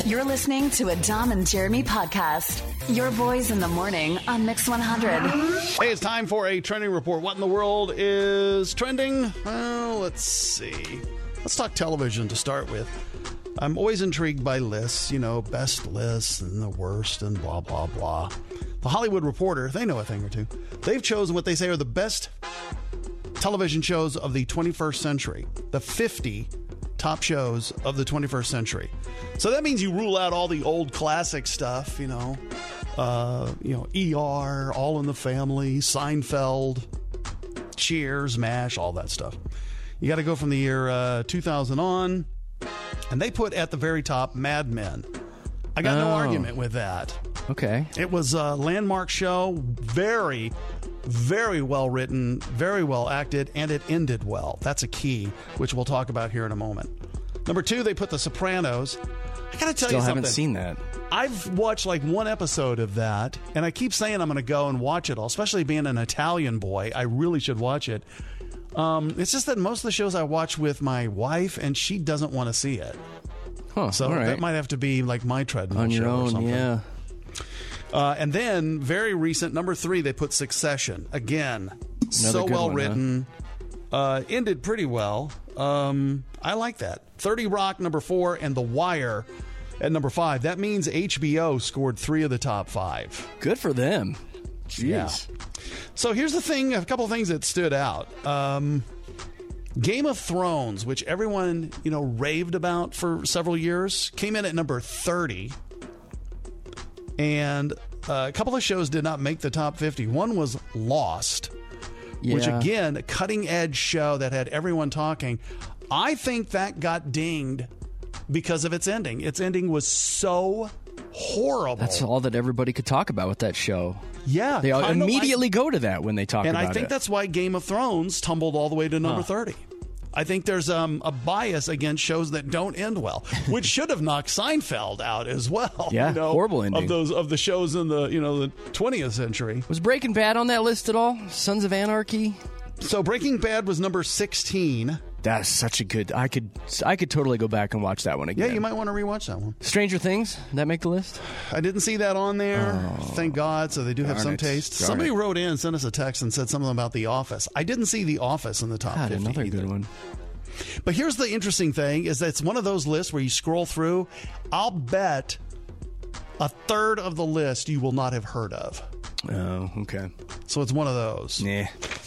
You're listening to a Dom and Jeremy podcast. Your boys in the morning on Mix 100. Hey, it's time for a trending report. What in the world is trending? Well, let's see. Let's talk television to start with. I'm always intrigued by lists, best lists and the worst and blah, blah, blah. The Hollywood Reporter, they know a thing or two. They've chosen what they say are the best television shows of the 21st century. The 50 top shows of the 21st century. So that means you rule out all the old classic stuff, ER, All in the Family, Seinfeld, Cheers, MASH, all that stuff. You got to go from the year 2000 on, and they put at the very top Mad Men. I got no argument with that. Okay. It was a landmark show, very, very well written, very well acted, and it ended well. That's a key, which we'll talk about here in a moment. Number 2, they put The Sopranos. I got to tell you something. Still haven't seen that. I've watched like one episode of that, and I keep saying I'm going to go and watch it all, especially being an Italian boy. I really should watch it. It's just that most of the shows I watch with my wife, and she doesn't want to see it. Huh, so that might have to be like my treadmill on your show own, or something. yeah. And then, very recent, number 3, they put Succession. Again, so well written. Ended pretty well. I like that. 30 Rock, number 4, and The Wire at number 5. That means HBO scored 3 of the top 5. Good for them. Jeez. Yeah. So here's the thing, a couple of things that stood out. Game of Thrones, which everyone, raved about for several years, came in at number 30. And a couple of shows did not make the top 50. One was Lost, which, again, a cutting-edge show that had everyone talking. I think that got dinged because of its ending. Its ending was so horrible. That's all that everybody could talk about with that show. Yeah. They immediately go to that when they talk about it. And I think that's why Game of Thrones tumbled all the way to number 30. I think there's a bias against shows that don't end well, which should have knocked Seinfeld out as well. Yeah, horrible ending. Of the shows in the the 20th century. Was Breaking Bad on that list at all? Sons of Anarchy? So Breaking Bad was number 16. That's such a good... I could totally go back and watch that one again. Yeah, you might want to rewatch that one. Stranger Things, did that make the list? I didn't see that on there. Thank God. So they do have some taste. Somebody wrote in, sent us a text and said something about The Office. I didn't see The Office in the top 50 another either. good one. But here's the interesting thing, is that it's one of those lists where you scroll through. I'll bet a third of the list you will not have heard of. Oh, okay. So it's one of those. Yeah.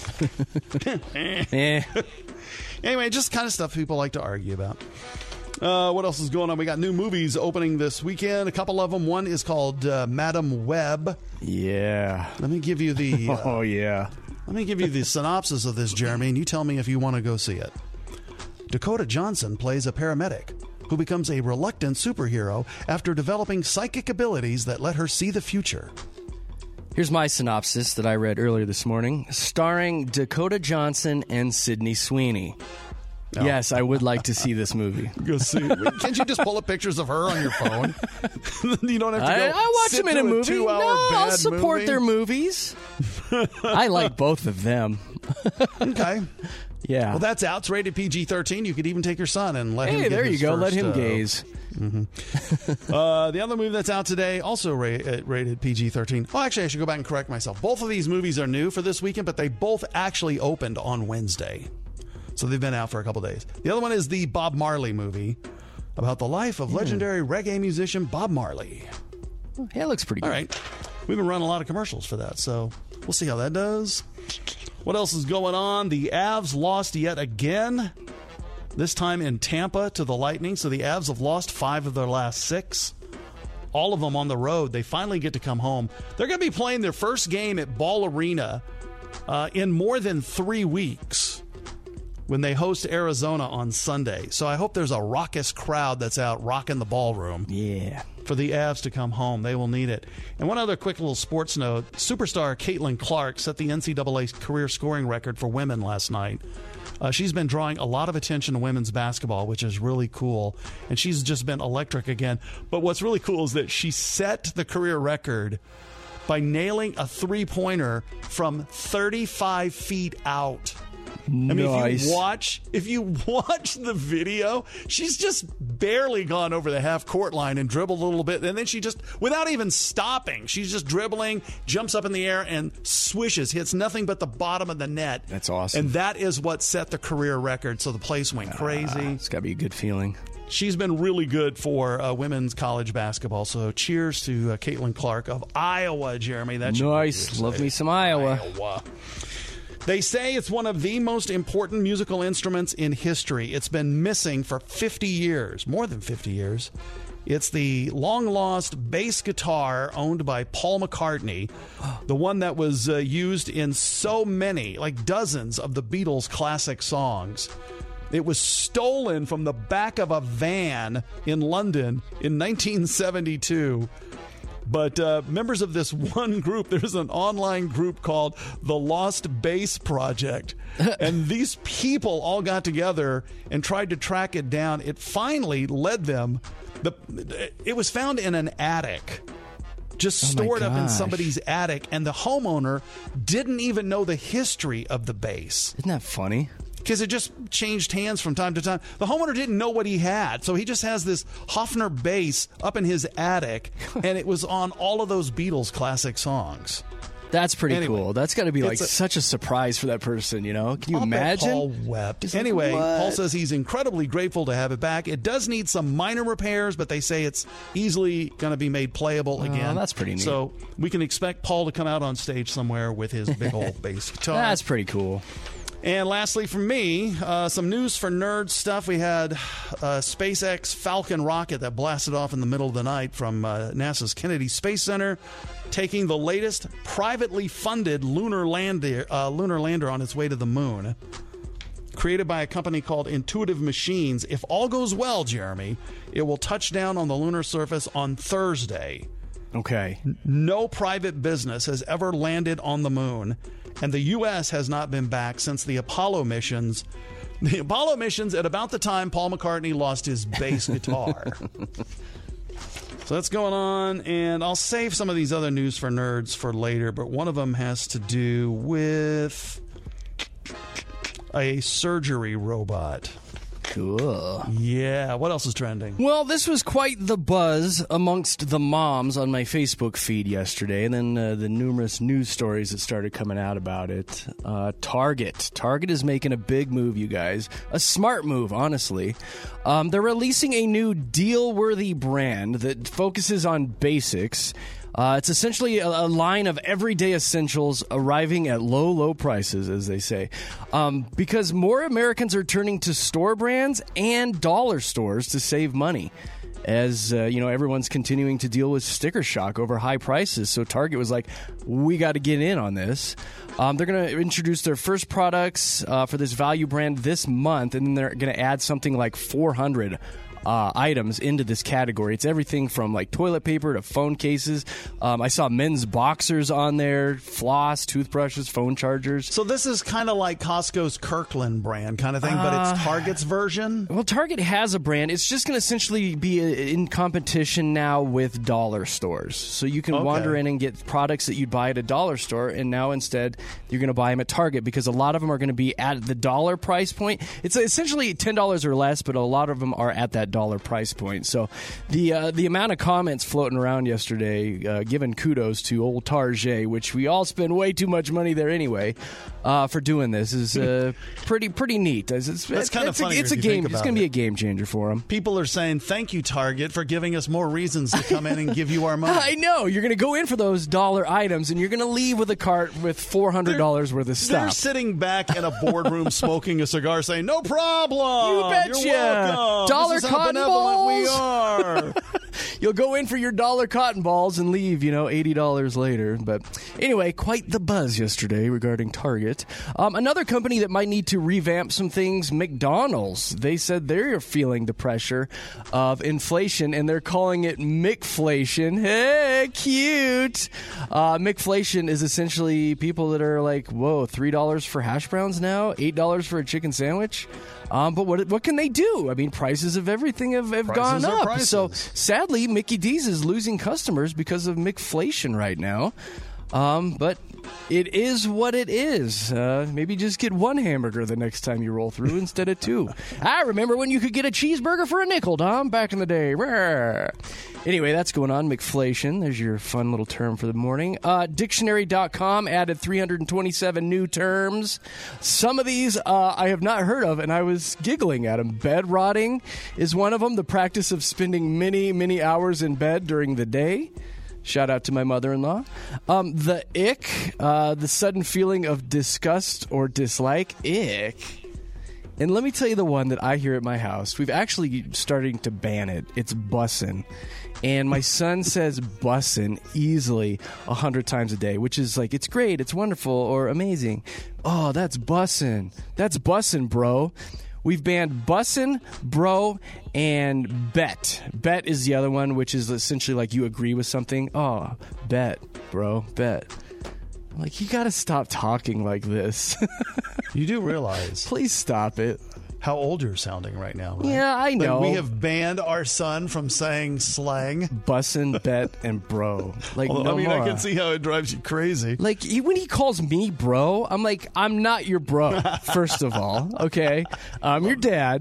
Anyway, just kind of stuff people like to argue about. What else is going on? We got new movies opening this weekend. A couple of them. One is called Madam Web. Yeah. Let me give you the... oh, yeah. Let me give you the synopsis of this, Jeremy, and you tell me if you want to go see it. Dakota Johnson plays a paramedic who becomes a reluctant superhero after developing psychic abilities that let her see the future. Here's my synopsis that I read earlier this morning, starring Dakota Johnson and Sydney Sweeney. Oh. Yes, I would like to see this movie. Go see. Can't you just pull up pictures of her on your phone? You don't have to go. I watch them in a movie. I'll support movie. Their movies. I like both of them. Okay. Yeah. Well, that's out. It's rated PG-13. You could even take your son and let him. Hey, there you go. Let him gaze. Mm-hmm. The other movie that's out today, also rated PG-13. Oh, actually, I should go back and correct myself. Both of these movies are new for this weekend, but they both actually opened on Wednesday. So they've been out for a couple days. The other one is the Bob Marley movie about the life of legendary reggae musician Bob Marley. Yeah, it looks pretty good. All right. We've been running a lot of commercials for that, so we'll see how that does. What else is going on? The Avs lost yet again, this time in Tampa to the Lightning. So the Avs have lost 5 of their last 6. All of them on the road. They finally get to come home. They're going to be playing their first game at Ball Arena in more than 3 weeks when they host Arizona on Sunday. So I hope there's a raucous crowd that's out rocking the ballroom. Yeah. For the Avs to come home. They will need it. And one other quick little sports note. Superstar Caitlin Clark set the NCAA career scoring record for women last night. She's been drawing a lot of attention to women's basketball, which is really cool. And she's just been electric again. But what's really cool is that she set the career record by nailing a three-pointer from 35 feet out. I mean, Nice. if you watch the video, she's just barely gone over the half-court line and dribbled a little bit, and then she just, without even stopping, she's just dribbling, jumps up in the air, and swishes, hits nothing but the bottom of the net. That's awesome. And that is what set the career record, so the place went crazy. It's got to be a good feeling. She's been really good for women's college basketball, so cheers to Caitlin Clark of Iowa, Jeremy. That's Nice. Love me some Iowa. They say it's one of the most important musical instruments in history. It's been missing for 50 years, more than 50 years. It's the long-lost bass guitar owned by Paul McCartney, the one that was used in so many, like dozens of the Beatles' classic songs. It was stolen from the back of a van in London in 1972. But members of this one group, there's an online group called the Lost Bass Project. And these people all got together and tried to track it down. It finally led them. It was found in an attic, just stored up in somebody's attic. And the homeowner didn't even know the history of the bass. Isn't that funny? Because it just changed hands from time to time. The homeowner didn't know what he had, so he just has this Hofner bass up in his attic, and it was on all of those Beatles classic songs. That's pretty cool. That's got to be like such a surprise for that person, you know? Can you imagine? Paul wept. Anyway, Paul says he's incredibly grateful to have it back. It does need some minor repairs, but they say it's easily going to be made playable again. That's pretty neat. So we can expect Paul to come out on stage somewhere with his big old bass guitar. That's pretty cool. And lastly, from me, some news for nerds stuff. We had SpaceX Falcon rocket that blasted off in the middle of the night from NASA's Kennedy Space Center, taking the latest privately funded lunar lander on its way to the moon. Created by a company called Intuitive Machines. If all goes well, Jeremy, it will touch down on the lunar surface on Thursday. Okay. No private business has ever landed on the moon, and the U.S. has not been back since the Apollo missions. The Apollo missions at about the time Paul McCartney lost his bass guitar. So that's going on, and I'll save some of these other news for nerds for later, but one of them has to do with a surgery robot. Cool. Yeah, what else is trending? Well, this was quite the buzz amongst the moms on my Facebook feed yesterday, and then the numerous news stories that started coming out about it. Target. Target is making a big move, you guys. A smart move, honestly. They're releasing a new deal-worthy brand that focuses on basics. It's essentially a line of everyday essentials arriving at low, low prices, as they say. Because more Americans are turning to store brands and dollar stores to save money. As, everyone's continuing to deal with sticker shock over high prices. So Target was like, we got to get in on this. They're going to introduce their first products for this value brand this month, and then they're going to add something like 400 items into this category. It's everything from like toilet paper to phone cases. I saw men's boxers on there, floss, toothbrushes, phone chargers. So this is kind of like Costco's Kirkland brand kind of thing, but it's Target's version? Well, Target has a brand. It's just going to essentially be in competition now with dollar stores. So you can wander in and get products that you'd buy at a dollar store, and now instead you're going to buy them at Target because a lot of them are going to be at the dollar price point. It's essentially $10 or less, but a lot of them are at that dollar price point. So the amount of comments floating around yesterday giving kudos to old Target, which we all spend way too much money there anyway, for doing this is pretty neat. That's kind of funny. It's a game. It's going to be a game changer for them. People are saying thank you, Target, for giving us more reasons to come in and give you our money. I know. You're going to go in for those dollar items, and you're going to leave with a cart with $400 worth of stuff. They're sitting back in a boardroom smoking a cigar, saying, "No problem. You betcha. You're welcome. Dollar cotton balls. We are." You'll go in for your dollar cotton balls and leave, $80 later. But anyway, quite the buzz yesterday regarding Target. Another company that might need to revamp some things, McDonald's. They said they're feeling the pressure of inflation, and they're calling it McFlation. Hey, cute. McFlation is essentially people that are like, whoa, $3 for hash browns now? $8 for a chicken sandwich? But what can they do? I mean, prices of everything have gone up. Prices. So sadly, Mickey D's is losing customers because of McFlation right now. But it is what it is. Maybe just get one hamburger the next time you roll through instead of two. I remember when you could get a cheeseburger for a nickel, Dom, back in the day. Anyway, that's going on. McFlation, there's your fun little term for the morning. Dictionary.com added 327 new terms. Some of these I have not heard of, and I was giggling at them. Bed rotting is one of them, the practice of spending many, many hours in bed during the day. Shout out to my mother-in-law. The ick, the sudden feeling of disgust or dislike. Ick. And let me tell you the one that I hear at my house. We've actually starting to ban it. It's bussin'. And my son says bussin' easily 100 times a day, which is like, it's great, it's wonderful, or amazing. Oh, that's bussin'. That's bussin', bro. We've banned bussin', bro, and bet. Bet is the other one, which is essentially like you agree with something. Oh, bet, bro, bet. Like, you gotta stop talking like this. You do realize. Please stop it. How old you're sounding right now, right? Yeah, I know. Like we have banned our son from saying slang. Bussin', bet, and bro. Like, Although, no more. I can see how it drives you crazy. Like, when he calls me bro, I'm like, I'm not your bro, first of all, okay? I'm your dad.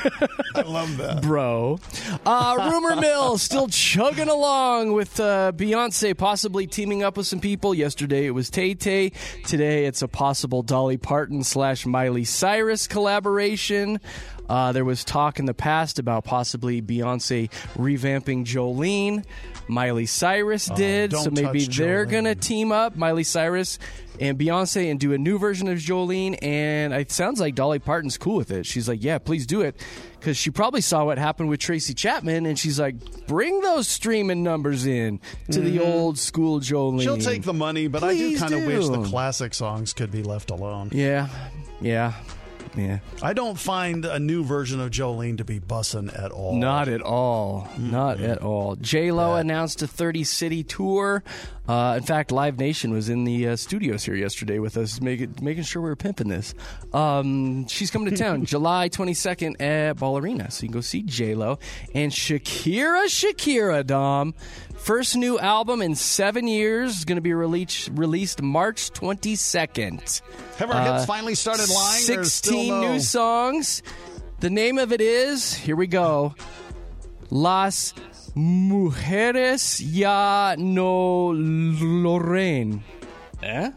I love that. Bro. Rumor mill still chugging along with Beyonce possibly teaming up with some people. Yesterday it was Tay-Tay. Today it's a possible Dolly Parton / Miley Cyrus collaboration. There was talk in the past about possibly Beyonce revamping Jolene. Miley Cyrus did, so maybe they're going to team up, Miley Cyrus and Beyonce, and do a new version of Jolene. And it sounds like Dolly Parton's cool with it. She's like, yeah, please do it. Because she probably saw what happened with Tracy Chapman, and she's like, bring those streaming numbers in to the old school Jolene. She'll take the money, but Please I do kind of wish the do. classic songs could be left alone. Yeah. I don't find a new version of Jolene to be bussin' at all. Not at all. Not at all. J-Lo announced a 30-city tour. In fact, Live Nation was in the studios here yesterday with us, making sure we were pimping this. She's coming to town July 22nd at Ball Arena, so you can go see J-Lo. And Shakira, Dom. First new album in 7 years is going to be released March 22nd. Have our hits finally started lying? 16 new songs. The name of it is, here we go, Las Mujeres Ya No Loren. Eh?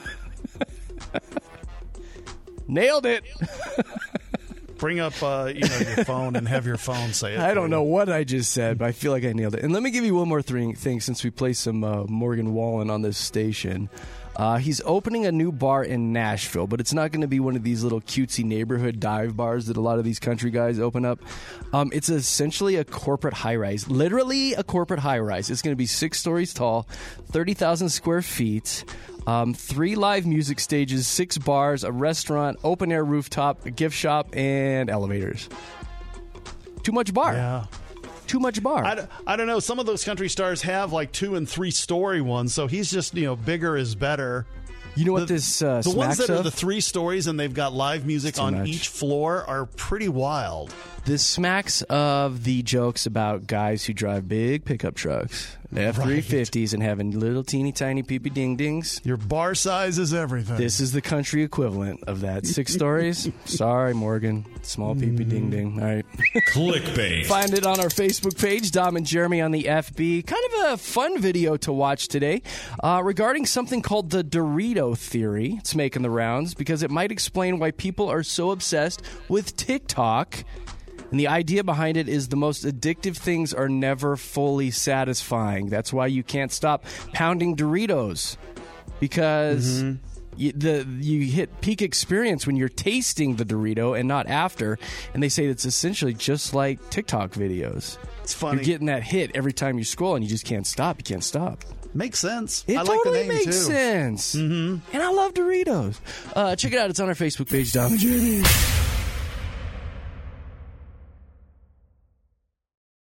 Nailed it. Bring up your phone and have your phone say it. I don't know what I just said, but I feel like I nailed it. And let me give you one more thing since we play some Morgan Wallen on this station. He's opening a new bar in Nashville, but it's not going to be one of these little cutesy neighborhood dive bars that a lot of these country guys open up. It's essentially a corporate high-rise, literally a corporate high-rise. It's going to be 6 stories tall, 30,000 square feet, 3 live music stages, 6 bars, a restaurant, open-air rooftop, a gift shop, and elevators. Too much bar. Yeah. Too much bar. I don't know. Some of those country stars have like 2- and 3-story ones, so he's just, bigger is better. You know what this smacks the ones that of? are the 3 stories and they've got live music on much. each floor are pretty wild. This smacks of the jokes about guys who drive big pickup trucks, F-350s, and having little teeny tiny peepee ding dings. Your bar size is everything. This is the country equivalent of that. 6 stories? Sorry, Morgan. Small peepee ding ding. All right. Clickbait. Find it on our Facebook page, Dom and Jeremy on the FB. Kind of a fun video to watch today regarding something called the Dorito theory. It's making the rounds because it might explain why people are so obsessed with TikTok. And the idea behind it is the most addictive things are never fully satisfying. That's why you can't stop pounding Doritos. Because you hit peak experience when you're tasting the Dorito and not after. And they say it's essentially just like TikTok videos. It's funny. You're getting that hit every time you scroll and you just can't stop. You can't stop. Makes sense. It I like totally the name makes too. sense. And I love Doritos. Check it out. It's on our Facebook page, Dom and Jeremy.